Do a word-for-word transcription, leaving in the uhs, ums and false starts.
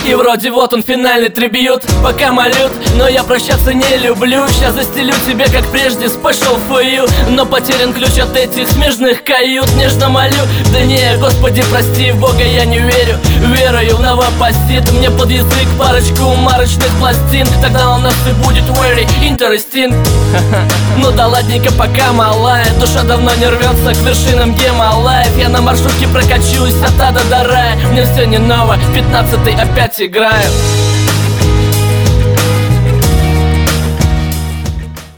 И вроде вот он финальный трибьют, пока молют, но я прощаться не люблю. Сейчас застелю тебе как прежде special for you, но потерян ключ от этих смежных кают. Нежно молю, да не, Господи прости, в Бога я не верю. Верою новопосит мне под язык парочку марочных пластин, тогда у нас и будет very interesting. Ну да ладненько, пока малая, душа давно не рвется к вершинам Гималаев. Я на маршрутке прокачусь от ада до рая, мне все не ново, пятнадцатый опять играю.